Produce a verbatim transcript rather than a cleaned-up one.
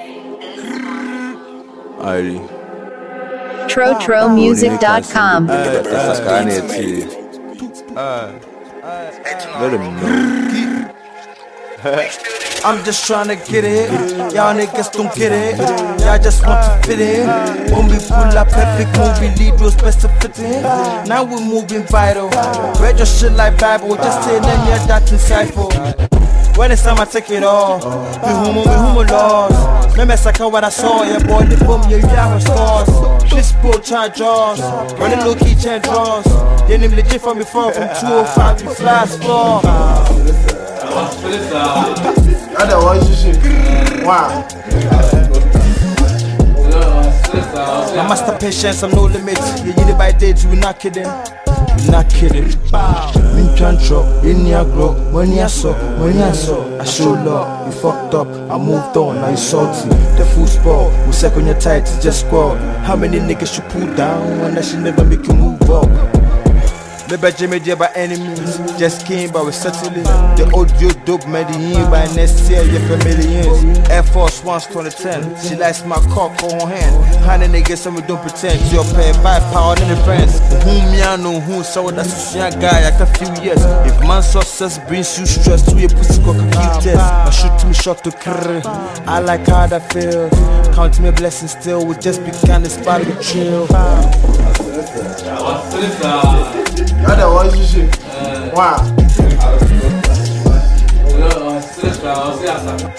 Alrighty. Trotro music dot com. Essas canetas. Let him know. I'm just tryna get it. Y'all niggas don't get it. Y'all just want to fit in. When we pull up epic movie, lead was best to fit in. Now we're moving vital. Read your shit like Bible. Just say them your that insightful. When it's time I take it all. We humo, we humo lost. Me mess like what I saw. Yeah boy, the boom, yeah, you have scores. This boy charge jaws. Running low key chain draws. They name legit from before. From two oh five to flash floor. Ada hoje shit. Wow. My master patience, I'm no limit. Yeah, you the by dates, we not kidding. We not kidding. Min chantro, in your grow. When you saw, when you saw, I show love. You fucked up, I moved on, now you salty. The full sport, we second your tights, just squad. How many niggas you pull down when that shit never make you move up? Maybe Jimmy J by enemies, just came but we settling. The audio dope Medellin by next year, yeah for millions. Air Force One's twenty ten, she likes my cock for her hand. Honey niggas, some we don't pretend. You're paying five pound in the friends. Whom ya know who, so that's a young guy, like a few years. If man success brings you stress, to your pussy cock a cute test. I shoot me shot to crrr. I like how that feels. Count me a blessing still, we just began this part of the chill. Ada hoje shit. Wow.